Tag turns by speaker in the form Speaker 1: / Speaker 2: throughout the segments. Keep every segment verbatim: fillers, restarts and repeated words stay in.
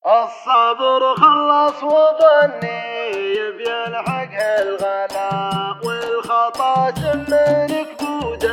Speaker 1: الصبر خلص وظني يبي الحق الغلا، والخطا من كبود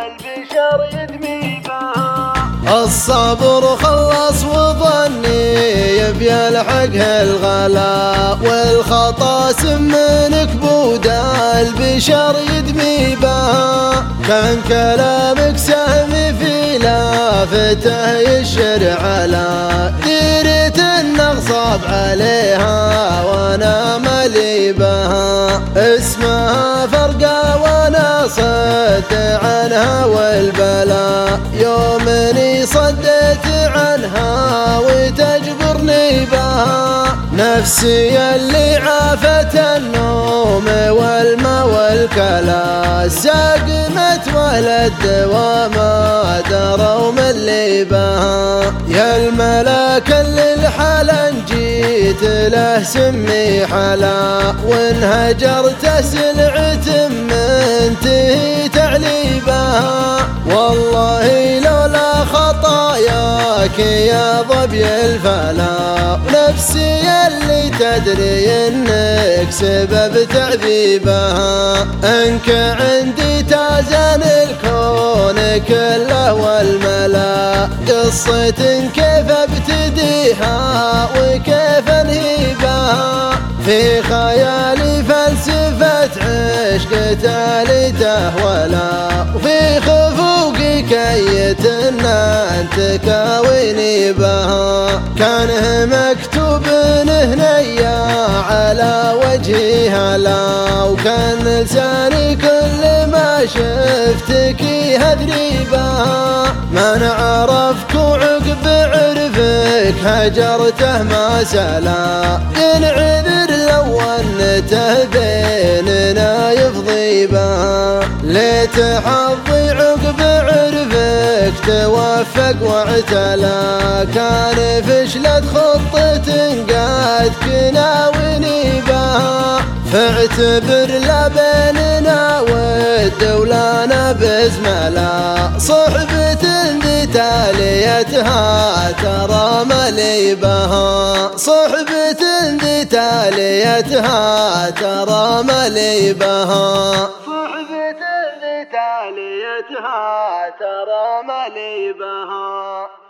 Speaker 1: البشر يدمي بها. الصبر خلص وظني يبي الحق الغلا، والخطا من كبود البشر يدمي بها. كان كلامك سهم في لافته يشر على ديرة النغصب عليها وانا ملي بها. اسمها فرقة وانا صدت عنها والبلا، يومني صدت عنها وتجبرني بها. نفسي اللي عافت النوم والما والكلا، ساقمت ولد وما دروا من اللي بها. يا الملاك اللي الحلا جيت له سمي حلا، وانهجرت سلعة من تهي تعليبها. والله لولا خطاياك يا ظبي الفلا، نفسي اللي تدري انك سبب تعذيبها. انك عندي تازن الكون كله والملا، قصة كيف ابتديها وكيف انهيبها. في خيالي فلسفة عشق تالته ولا، وفي خفوقي كيت ان انت كاويني بها. كان مكتوب هنيا على وجهي هلا، وكان لساني كل ما شفتك يهدري بها. من عرفك وعقب عرفك هجرته ما سلا، ينعذر لو انته بيننا يفضي بها. ليت حظي عقب عرفك توفق واعتلى، كان فشلت خطة قد كناوني بها. فاعتبر لا بيننا والدولة بزملا، صحبة ذي تاليتها ترى ملي بها. صحبة ذي تاليتها ترى ملي بها. صحبة ذي تاليتها ترى ملي بها.